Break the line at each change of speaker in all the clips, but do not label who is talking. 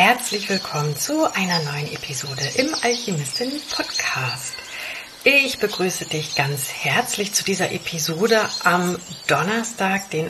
herzlich willkommen zu einer neuen Episode im Alchemistin-Podcast. Ich begrüße dich ganz herzlich zu dieser Episode am Donnerstag, den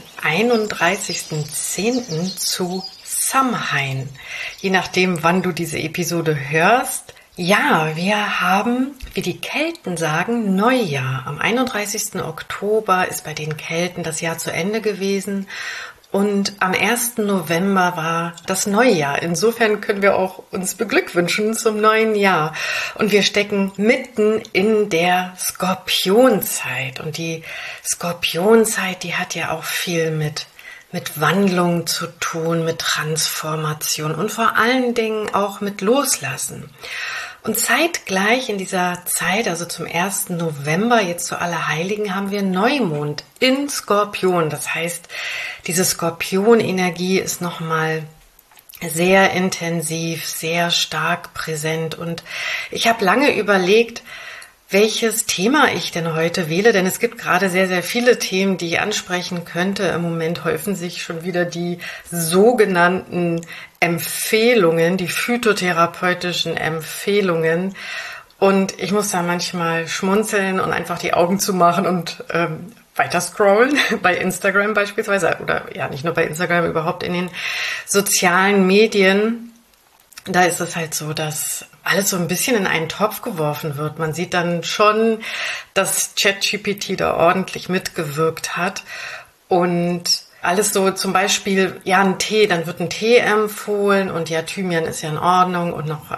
31.10. zu Samhain. Je nachdem, wann du diese Episode hörst. Ja, wir haben, wie die Kelten sagen, Neujahr. Am 31. Oktober ist bei den Kelten das Jahr zu Ende gewesen. Und am 1. November war das Neujahr. Insofern können wir auch uns beglückwünschen zum neuen Jahr. Und wir stecken mitten in der Skorpionzeit. Und die Skorpionzeit, die hat ja auch viel mit Wandlung zu tun, mit Transformation und vor allen Dingen auch mit Loslassen. Und zeitgleich in dieser Zeit, also zum 1. November, jetzt zu Allerheiligen, haben wir Neumond in Skorpion. Das heißt, diese Skorpion-Energie ist nochmal sehr intensiv, sehr stark präsent. Und ich habe lange überlegt, welches Thema ich denn heute wähle, denn es gibt gerade sehr, sehr viele Themen, die ich ansprechen könnte. Im Moment häufen sich schon wieder die sogenannten Empfehlungen, die phytotherapeutischen Empfehlungen. Und ich muss da manchmal schmunzeln und einfach die Augen zumachen und weiter scrollen, bei Instagram beispielsweise, oder ja, nicht nur bei Instagram, überhaupt in den sozialen Medien. Da ist es halt so, dass alles so ein bisschen in einen Topf geworfen wird. Man sieht dann schon, dass ChatGPT da ordentlich mitgewirkt hat und alles so zum Beispiel, ja, ein Tee, dann wird ein Tee empfohlen und ja, Thymian ist ja in Ordnung und noch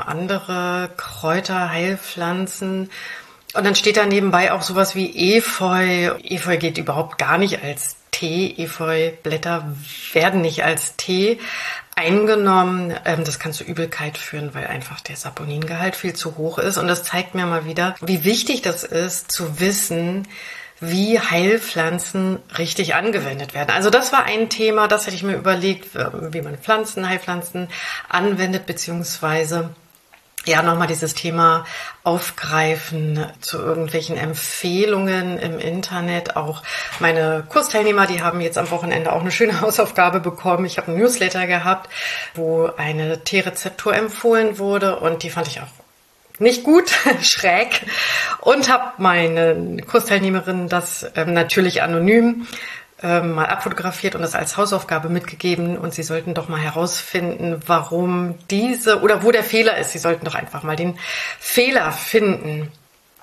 andere Kräuter, Heilpflanzen. Und dann steht da nebenbei auch sowas wie Efeu. Efeu geht überhaupt gar nicht als Tee. Efeublätter werden nicht als Tee eingenommen. Das kann zu Übelkeit führen, weil einfach der Saponingehalt viel zu hoch ist. Und das zeigt mir mal wieder, wie wichtig das ist, zu wissen, wie Heilpflanzen richtig angewendet werden. Also das war ein Thema, das hätte ich mir überlegt, wie man Heilpflanzen anwendet, beziehungsweise ja, nochmal dieses Thema aufgreifen zu irgendwelchen Empfehlungen im Internet. Auch meine Kursteilnehmer, die haben jetzt am Wochenende auch eine schöne Hausaufgabe bekommen. Ich habe einen Newsletter gehabt, wo eine Teerezeptur empfohlen wurde und die fand ich auch nicht gut, schräg, und habe meine Kursteilnehmerin das natürlich anonym mal abfotografiert und das als Hausaufgabe mitgegeben und sie sollten doch mal herausfinden, warum diese oder wo der Fehler ist. Sie sollten doch einfach mal den Fehler finden.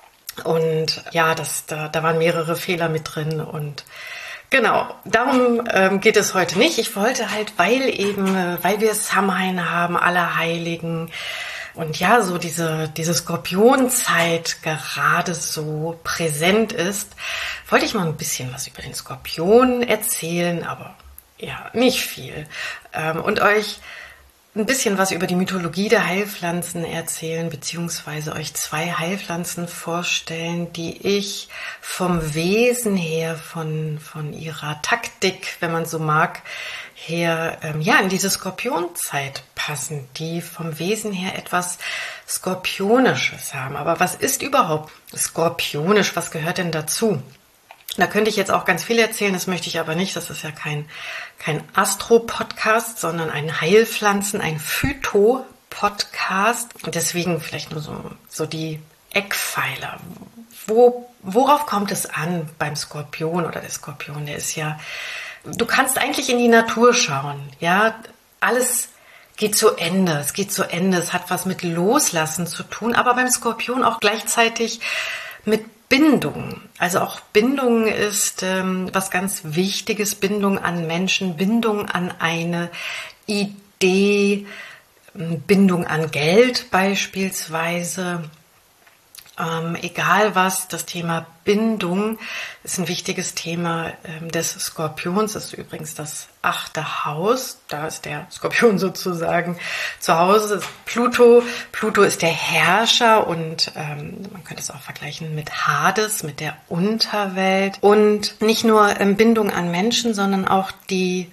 Und ja, da waren mehrere Fehler mit drin und genau, darum geht es heute nicht. Ich wollte halt, weil wir Samhain haben, Allerheiligen, und ja, so diese Skorpionzeit gerade so präsent ist, wollte ich mal ein bisschen was über den Skorpion erzählen, aber ja, nicht viel. Und euch ein bisschen was über die Mythologie der Heilpflanzen erzählen, beziehungsweise euch 2 Heilpflanzen vorstellen, die ich vom Wesen her, von ihrer Taktik, wenn man so mag, her, ja, in diese Skorpionzeit passen, die vom Wesen her etwas Skorpionisches haben. Aber was ist überhaupt skorpionisch? Was gehört denn dazu? Da könnte ich jetzt auch ganz viel erzählen, das möchte ich aber nicht. Das ist ja kein Astro-Podcast, sondern ein Heilpflanzen-, ein Phyto-Podcast. Und deswegen vielleicht nur so die Eckpfeiler. Worauf kommt es an beim Skorpion oder der Skorpion? Der ist ja, du kannst eigentlich in die Natur schauen. Ja, alles geht zu Ende. Es geht zu Ende. Es hat was mit Loslassen zu tun, aber beim Skorpion auch gleichzeitig mit Bindung. Also auch Bindung ist was ganz Wichtiges. Bindung an Menschen, Bindung an eine Idee, Bindung an Geld beispielsweise. Egal was, das Thema Bindung ist ein wichtiges Thema des Skorpions. Das ist übrigens das 8. Haus. Da ist der Skorpion sozusagen zu Hause. Das ist Pluto. Pluto ist der Herrscher und man könnte es auch vergleichen mit Hades, mit der Unterwelt. Und nicht nur Bindung an Menschen, sondern auch die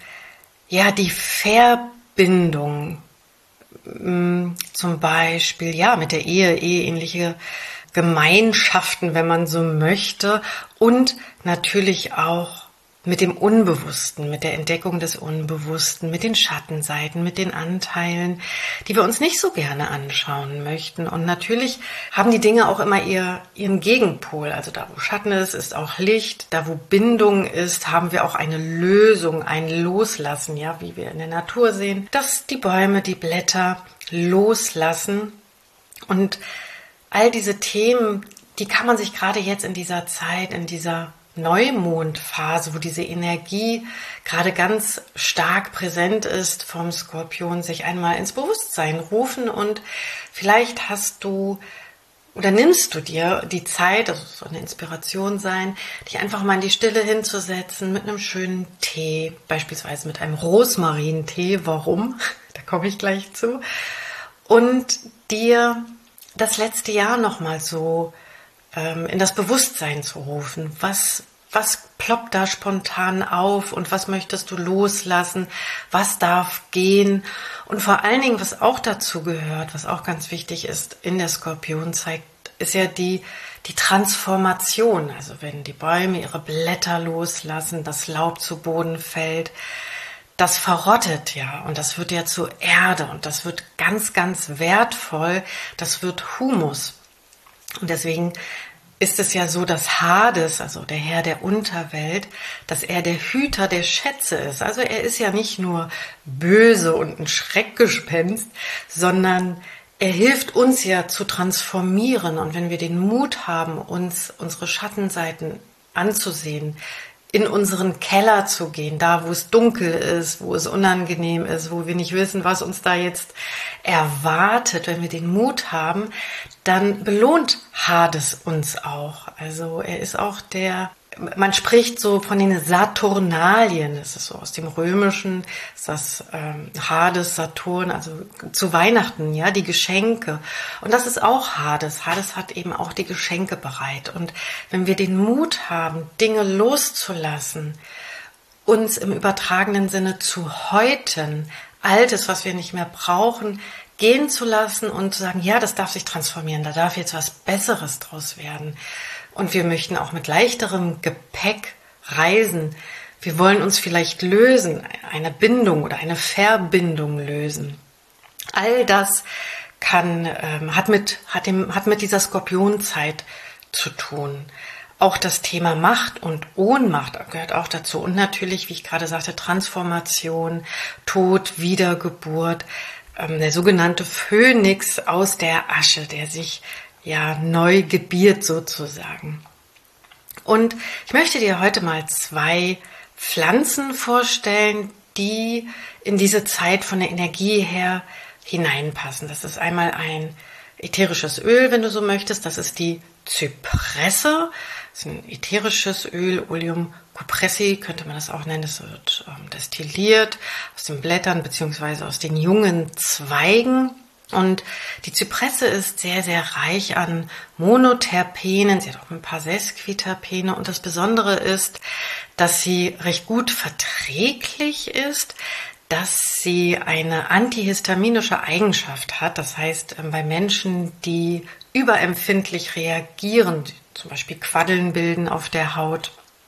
Verbindung. Zum Beispiel, ja, mit der eheähnliche Gemeinschaften, wenn man so möchte, und natürlich auch mit dem Unbewussten, mit der Entdeckung des Unbewussten, mit den Schattenseiten, mit den Anteilen, die wir uns nicht so gerne anschauen möchten. Und natürlich haben die Dinge auch immer ihren Gegenpol. Also da, wo Schatten ist auch Licht. Da, wo Bindung ist, haben wir auch eine Lösung, ein Loslassen, ja, wie wir in der Natur sehen, dass die Bäume, die Blätter loslassen. Und all diese Themen, die kann man sich gerade jetzt in dieser Zeit, in dieser Neumondphase, wo diese Energie gerade ganz stark präsent ist vom Skorpion, sich einmal ins Bewusstsein rufen. Und vielleicht hast du oder nimmst du dir die Zeit, also so eine Inspiration sein, dich einfach mal in die Stille hinzusetzen mit einem schönen Tee, beispielsweise mit einem Rosmarintee. Warum? Da komme ich gleich zu. Und dir das letzte Jahr nochmal so in das Bewusstsein zu rufen. Was ploppt da spontan auf und was möchtest du loslassen? Was darf gehen? Und vor allen Dingen, was auch dazu gehört, was auch ganz wichtig ist in der Skorpionzeit, ist ja die Transformation. Also wenn die Bäume ihre Blätter loslassen, das Laub zu Boden fällt, das verrottet ja und das wird ja zu Erde und das wird ganz, ganz wertvoll. Das wird Humus. Und deswegen ist es ja so, dass Hades, also der Herr der Unterwelt, dass er der Hüter der Schätze ist. Also er ist ja nicht nur böse und ein Schreckgespenst, sondern er hilft uns ja zu transformieren. Und wenn wir den Mut haben, uns unsere Schattenseiten anzusehen, in unseren Keller zu gehen, da wo es dunkel ist, wo es unangenehm ist, wo wir nicht wissen, was uns da jetzt erwartet, wenn wir den Mut haben, dann belohnt Hades uns auch. Also er ist auch man spricht so von den Saturnalien, das ist so aus dem Römischen, ist das Hades, Saturn, also zu Weihnachten, ja, die Geschenke. Und das ist auch Hades. Hades hat eben auch die Geschenke bereit. Und wenn wir den Mut haben, Dinge loszulassen, uns im übertragenen Sinne zu häuten, Altes, was wir nicht mehr brauchen, gehen zu lassen und zu sagen, ja, das darf sich transformieren, da darf jetzt was Besseres draus werden. Und wir möchten auch mit leichterem Gepäck reisen. Wir wollen uns vielleicht lösen, eine Bindung oder eine Verbindung lösen. All das hat mit dieser Skorpionzeit zu tun. Auch das Thema Macht und Ohnmacht gehört auch dazu. Und natürlich, wie ich gerade sagte, Transformation, Tod, Wiedergeburt, der sogenannte Phönix aus der Asche, der sich ja neu gebiert sozusagen. Und ich möchte dir heute mal 2 Pflanzen vorstellen, die in diese Zeit von der Energie her hineinpassen. Das ist einmal ein ätherisches Öl, wenn du so möchtest. Das ist die Zypresse. Das ist ein ätherisches Öl, Oleum cupressi könnte man das auch nennen. Das wird destilliert aus den Blättern bzw. aus den jungen Zweigen. Und die Zypresse ist sehr, sehr reich an Monoterpenen. Sie hat auch ein paar Sesquiterpene. Und das Besondere ist, dass sie recht gut verträglich ist, dass sie eine antihistaminische Eigenschaft hat. Das heißt, bei Menschen, die überempfindlich reagieren, zum Beispiel Quaddeln bilden auf der Haut.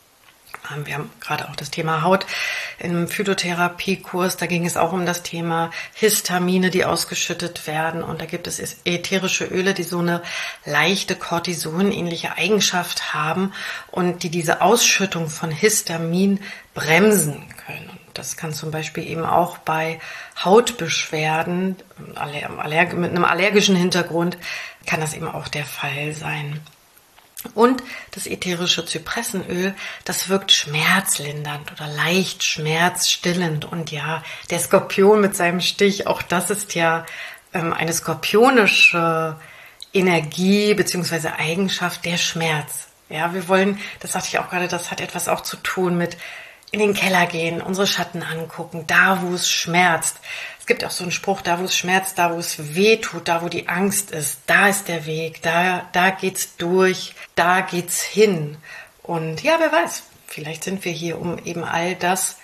Wir haben gerade auch das Thema Haut im Phytotherapiekurs. Da ging es auch um das Thema Histamine, die ausgeschüttet werden. Und da gibt es ätherische Öle, die so eine leichte Cortison-ähnliche Eigenschaft haben und die diese Ausschüttung von Histamin bremsen können. Und das kann zum Beispiel eben auch bei Hautbeschwerden mit einem allergischen Hintergrund kann das eben auch der Fall sein. Und das ätherische Zypressenöl, das wirkt schmerzlindernd oder leicht schmerzstillend. Und ja, der Skorpion mit seinem Stich, auch das ist ja eine skorpionische Energie bzw. Eigenschaft, der Schmerz. Ja, wir wollen, das sagte ich auch gerade, das hat etwas auch zu tun mit in den Keller gehen, unsere Schatten angucken, da wo es schmerzt. Es gibt auch so einen Spruch, da wo es schmerzt, da wo es weh tut, da wo die Angst ist, da ist der Weg, da geht's durch, da geht's hin. Und ja, wer weiß, vielleicht sind wir hier, um eben all das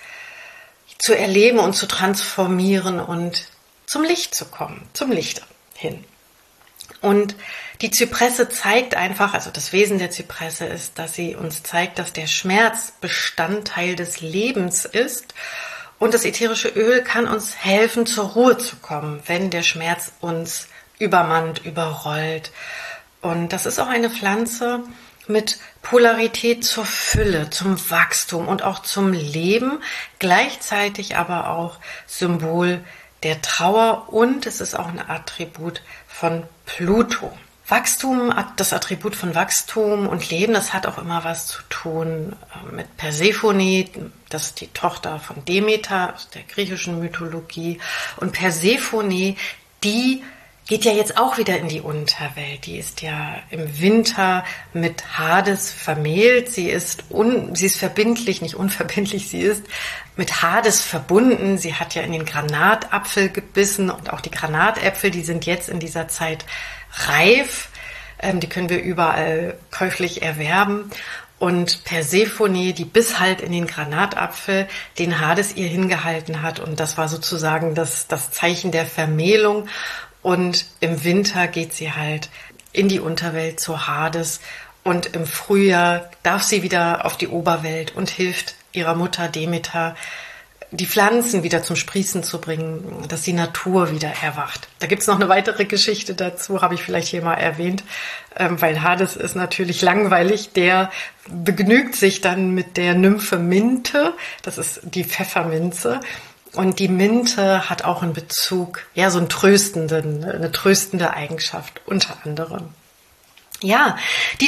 zu erleben und zu transformieren und zum Licht zu kommen, zum Licht hin. Und die Zypresse zeigt einfach, also das Wesen der Zypresse ist, dass sie uns zeigt, dass der Schmerz Bestandteil des Lebens ist. Und das ätherische Öl kann uns helfen, zur Ruhe zu kommen, wenn der Schmerz uns übermannt, überrollt. Und das ist auch eine Pflanze mit Polarität zur Fülle, zum Wachstum und auch zum Leben, gleichzeitig aber auch Symbol der Trauer, und es ist auch ein Attribut von Pluto. Wachstum, das Attribut von Wachstum und Leben, das hat auch immer was zu tun mit Persephone, das ist die Tochter von Demeter aus der griechischen Mythologie. Und Persephone, die geht ja jetzt auch wieder in die Unterwelt. Die ist ja im Winter mit Hades vermählt. Sie ist verbindlich, nicht unverbindlich, sie ist mit Hades verbunden. Sie hat ja in den Granatapfel gebissen, und auch die Granatäpfel, die sind jetzt in dieser Zeit reif. Die können wir überall käuflich erwerben. Und Persephone, die biss halt in den Granatapfel, den Hades ihr hingehalten hat. Und das war sozusagen das Zeichen der Vermählung. Und im Winter geht sie halt in die Unterwelt zu Hades. Und im Frühjahr darf sie wieder auf die Oberwelt und hilft ihrer Mutter Demeter, die Pflanzen wieder zum Sprießen zu bringen, dass die Natur wieder erwacht. Da gibt's noch eine weitere Geschichte dazu, habe ich vielleicht hier mal erwähnt, weil Hades ist natürlich langweilig. Der begnügt sich dann mit der Nymphe Minte, das ist die Pfefferminze. Und die Minte hat auch einen Bezug, ja, so eine tröstende Eigenschaft unter anderem. Ja, die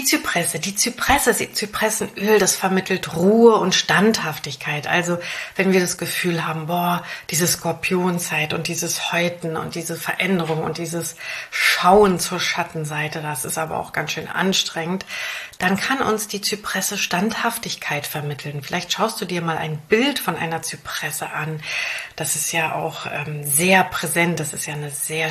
Zypressenöl, das vermittelt Ruhe und Standhaftigkeit. Also wenn wir das Gefühl haben, diese Skorpionzeit und dieses Häuten und diese Veränderung und dieses Schauen zur Schattenseite, das ist aber auch ganz schön anstrengend, dann kann uns die Zypresse Standhaftigkeit vermitteln. Vielleicht schaust du dir mal ein Bild von einer Zypresse an. Das ist ja auch sehr präsent. Das ist ja ein sehr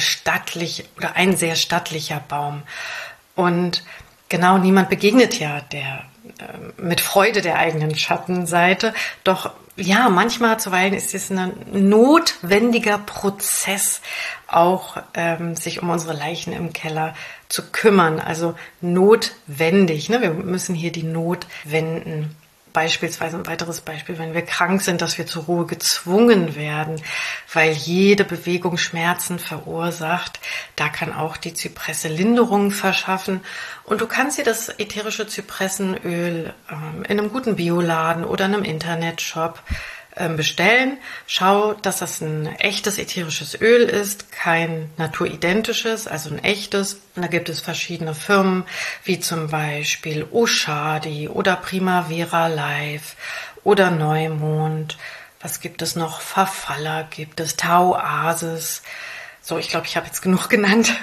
stattlicher Baum. Und genau, niemand begegnet ja mit Freude der eigenen Schattenseite. Doch ja, manchmal zuweilen ist es ein notwendiger Prozess, auch sich um unsere Leichen im Keller zu kümmern. Also notwendig, ne? Wir müssen hier die Not wenden. Beispielsweise ein weiteres Beispiel, wenn wir krank sind, dass wir zur Ruhe gezwungen werden, weil jede Bewegung Schmerzen verursacht. Da kann auch die Zypresse Linderung verschaffen. Und du kannst dir das ätherische Zypressenöl in einem guten Bioladen oder einem Internetshop bestellen. Schau, dass das ein echtes ätherisches Öl ist, kein naturidentisches, also ein echtes. Und da gibt es verschiedene Firmen, wie zum Beispiel Oshadi oder Primavera Life oder Neumond. Was gibt es noch? Farfalla gibt es, Tauasis. So, ich glaube, ich habe jetzt genug genannt.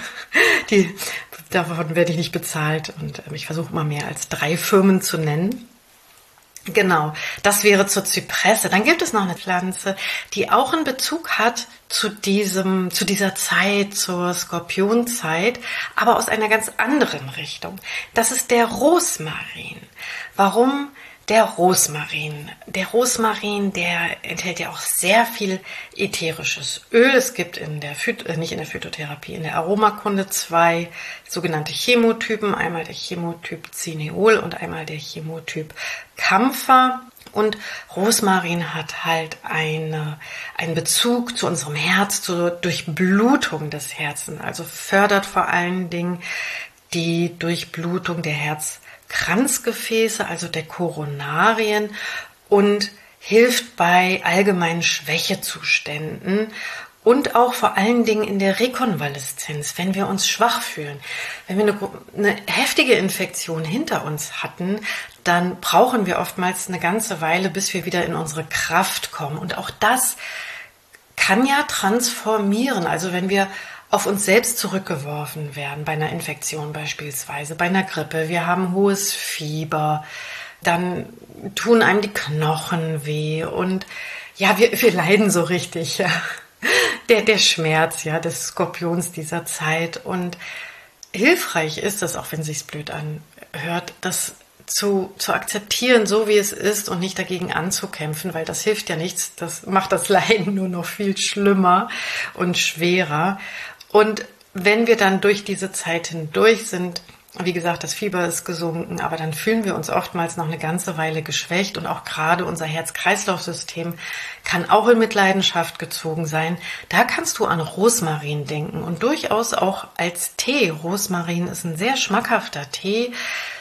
Davon werde ich nicht bezahlt. Und ich versuche immer mehr als 3 Firmen zu nennen. Genau, das wäre zur Zypresse. Dann gibt es noch eine Pflanze, die auch einen Bezug hat zu dieser Zeit, zur Skorpionzeit, aber aus einer ganz anderen Richtung. Das ist der Rosmarin. Warum der Rosmarin? Der Rosmarin, der enthält ja auch sehr viel ätherisches Öl. Es gibt nicht in der Phytotherapie, in der Aromakunde 2 sogenannte Chemotypen. Einmal der Chemotyp Cineol und einmal der Chemotyp Kampfer. Und Rosmarin hat halt einen Bezug zu unserem Herz, zur Durchblutung des Herzens. Also fördert vor allen Dingen die Durchblutung der Herzkranzgefäße, also der Koronarien, und hilft bei allgemeinen Schwächezuständen und auch vor allen Dingen in der Rekonvaleszenz, wenn wir uns schwach fühlen. Wenn wir eine heftige Infektion hinter uns hatten, dann brauchen wir oftmals eine ganze Weile, bis wir wieder in unsere Kraft kommen. Und auch das kann ja transformieren. Also wenn wir auf uns selbst zurückgeworfen werden, bei einer Infektion beispielsweise, bei einer Grippe, wir haben hohes Fieber, dann tun einem die Knochen weh und ja, wir leiden so richtig, ja. Der Schmerz, ja, des Skorpions dieser Zeit. Und hilfreich ist es, auch wenn es sich blöd anhört, das zu akzeptieren, so wie es ist und nicht dagegen anzukämpfen, weil das hilft ja nichts. Das macht das Leiden nur noch viel schlimmer und schwerer. Und wenn wir dann durch diese Zeit hindurch sind, wie gesagt, das Fieber ist gesunken, aber dann fühlen wir uns oftmals noch eine ganze Weile geschwächt und auch gerade unser Herz-Kreislauf-System kann auch in Mitleidenschaft gezogen sein. Da kannst du an Rosmarin denken und durchaus auch als Tee. Rosmarin ist ein sehr schmackhafter Tee.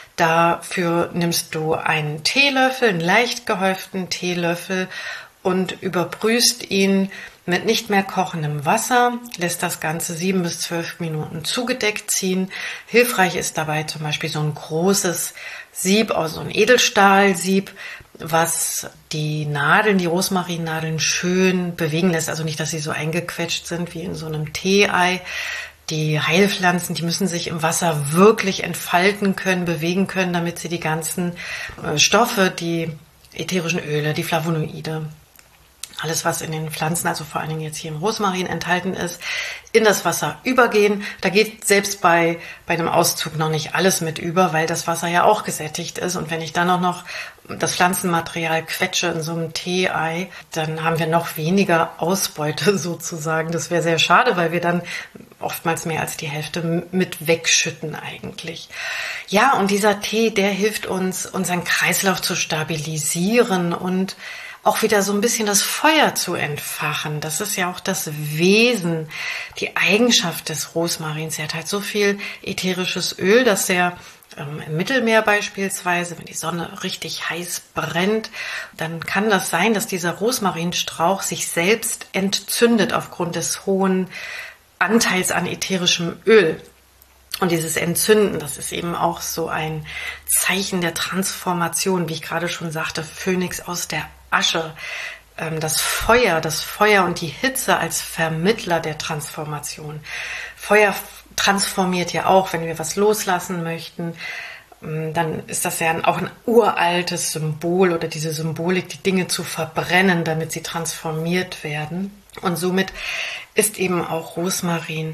Dafür nimmst du einen Teelöffel, einen leicht gehäuften Teelöffel und überbrühst ihn mit nicht mehr kochendem Wasser, lässt das Ganze 7 bis 12 Minuten zugedeckt ziehen. Hilfreich ist dabei zum Beispiel so ein großes Sieb, also so ein Edelstahlsieb, was die Nadeln, die Rosmarinnadeln schön bewegen lässt. Also nicht, dass sie so eingequetscht sind wie in so einem Tee-Ei. Die Heilpflanzen, die müssen sich im Wasser wirklich entfalten können, bewegen können, damit sie die ganzen Stoffe, die ätherischen Öle, die Flavonoide, alles, was in den Pflanzen, also vor allen Dingen jetzt hier im Rosmarin enthalten ist, in das Wasser übergehen. Da geht selbst bei einem Auszug noch nicht alles mit über, weil das Wasser ja auch gesättigt ist. Und wenn ich dann auch noch das Pflanzenmaterial quetsche in so einem Tee-Ei, dann haben wir noch weniger Ausbeute sozusagen. Das wäre sehr schade, weil wir dann oftmals mehr als die Hälfte mit wegschütten eigentlich. Ja, und dieser Tee, der hilft uns, unseren Kreislauf zu stabilisieren und auch wieder so ein bisschen das Feuer zu entfachen. Das ist ja auch das Wesen, die Eigenschaft des Rosmarins. Er hat halt so viel ätherisches Öl, dass er im Mittelmeer beispielsweise, wenn die Sonne richtig heiß brennt, dann kann das sein, dass dieser Rosmarinstrauch sich selbst entzündet aufgrund des hohen Anteils an ätherischem Öl. Und dieses Entzünden, das ist eben auch so ein Zeichen der Transformation, wie ich gerade schon sagte, Phönix aus der Asche, das Feuer und die Hitze als Vermittler der Transformation. Feuer transformiert ja auch, wenn wir was loslassen möchten, dann ist das ja auch ein uraltes Symbol oder diese Symbolik, die Dinge zu verbrennen, damit sie transformiert werden. Und somit ist eben auch Rosmarin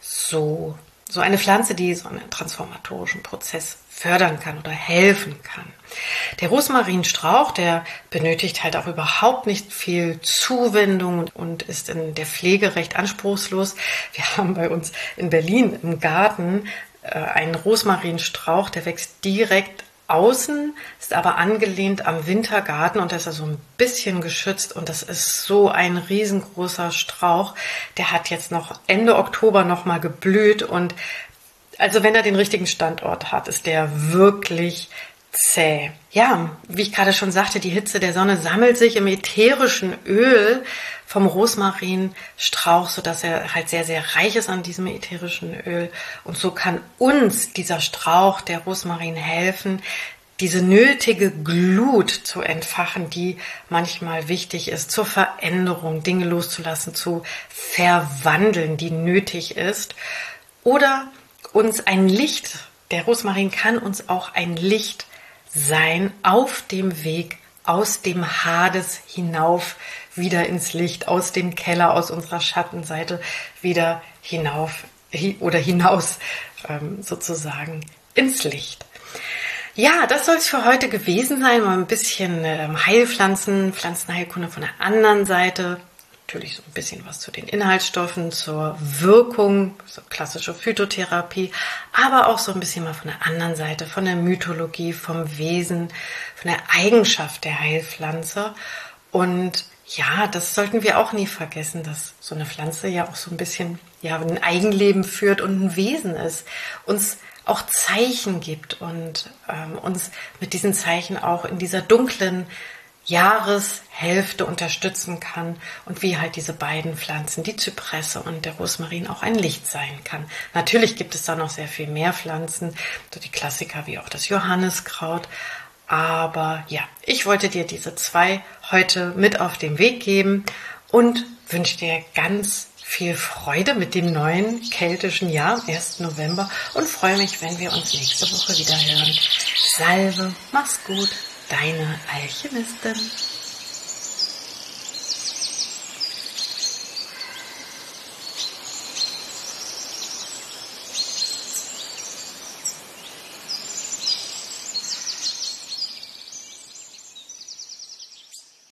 so eine Pflanze, die so einen transformatorischen Prozess fördern kann oder helfen kann. Der Rosmarinstrauch, der benötigt halt auch überhaupt nicht viel Zuwendung und ist in der Pflege recht anspruchslos. Wir haben bei uns in Berlin im Garten einen Rosmarinstrauch, der wächst direkt außen, ist aber angelehnt am Wintergarten und da ist er so ein bisschen geschützt und das ist so ein riesengroßer Strauch. Der hat jetzt noch Ende Oktober nochmal geblüht und also wenn er den richtigen Standort hat, ist der wirklich zäh. Ja, wie ich gerade schon sagte, die Hitze der Sonne sammelt sich im ätherischen Öl vom Rosmarinstrauch, sodass er halt sehr, sehr reich ist an diesem ätherischen Öl. Und so kann uns dieser Strauch, der Rosmarin, helfen, diese nötige Glut zu entfachen, die manchmal wichtig ist, zur Veränderung, Dinge loszulassen, zu verwandeln, die nötig ist. Oder uns ein Licht, der Rosmarin kann uns auch ein Licht sein auf dem Weg aus dem Hades hinauf, wieder ins Licht, aus dem Keller, aus unserer Schattenseite wieder hinaus sozusagen ins Licht. Ja, das soll es für heute gewesen sein. Mal ein bisschen Heilpflanzen, Pflanzenheilkunde von der anderen Seite. Natürlich so ein bisschen was zu den Inhaltsstoffen, zur Wirkung, so klassische Phytotherapie, aber auch so ein bisschen mal von der anderen Seite, von der Mythologie, vom Wesen, von der Eigenschaft der Heilpflanze. Und ja, das sollten wir auch nie vergessen, dass so eine Pflanze ja auch so ein bisschen ein Eigenleben führt und ein Wesen ist, uns auch Zeichen gibt und uns mit diesen Zeichen auch in dieser dunklen Jahreshälfte unterstützen kann und wie halt diese beiden Pflanzen, die Zypresse und der Rosmarin, auch ein Licht sein kann. Natürlich gibt es da noch sehr viel mehr Pflanzen, so die Klassiker wie auch das Johanniskraut. Aber ja, ich wollte dir diese 2 heute mit auf den Weg geben und wünsche dir ganz viel Freude mit dem neuen keltischen Jahr, 1. November, und freue mich, wenn wir uns nächste Woche wieder hören. Salve, mach's gut. Deine Alchemistin.